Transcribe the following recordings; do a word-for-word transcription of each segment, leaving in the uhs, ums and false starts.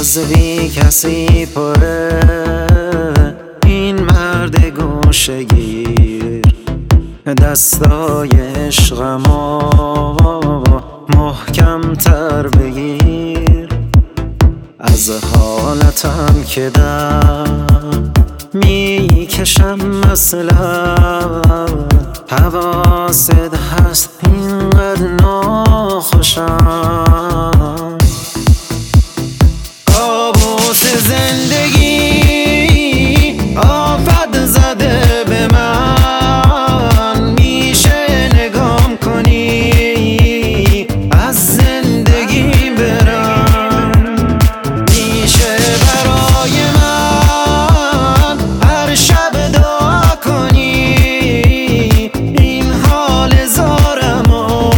از بی کسی پره این مرد گوشه گیر، دستای عشقمو محکم تر بگیر. از حالتم که دم میکشم مثلا حواست هست اینقدر ناخوشم. کابوس زندگی آفت زده به من، میشه نگام کنی از زندگی برم. میشه برای من هر شب دعا کنی این حال زارمو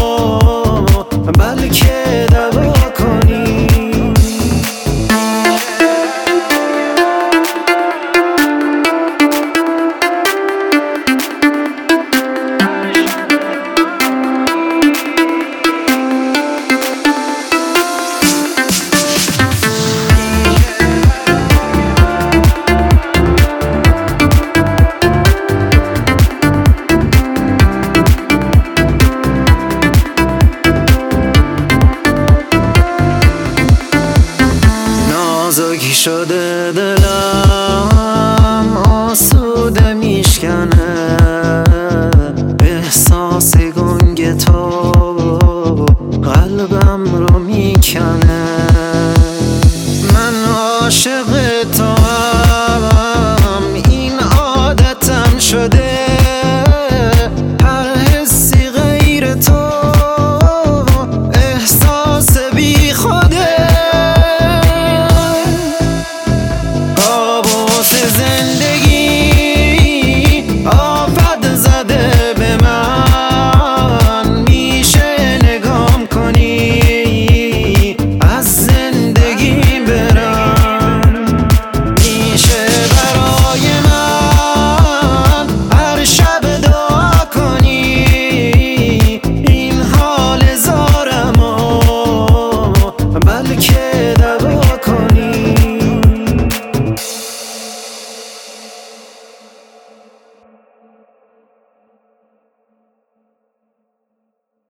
بلکه دوا کنی. نازکی شده دل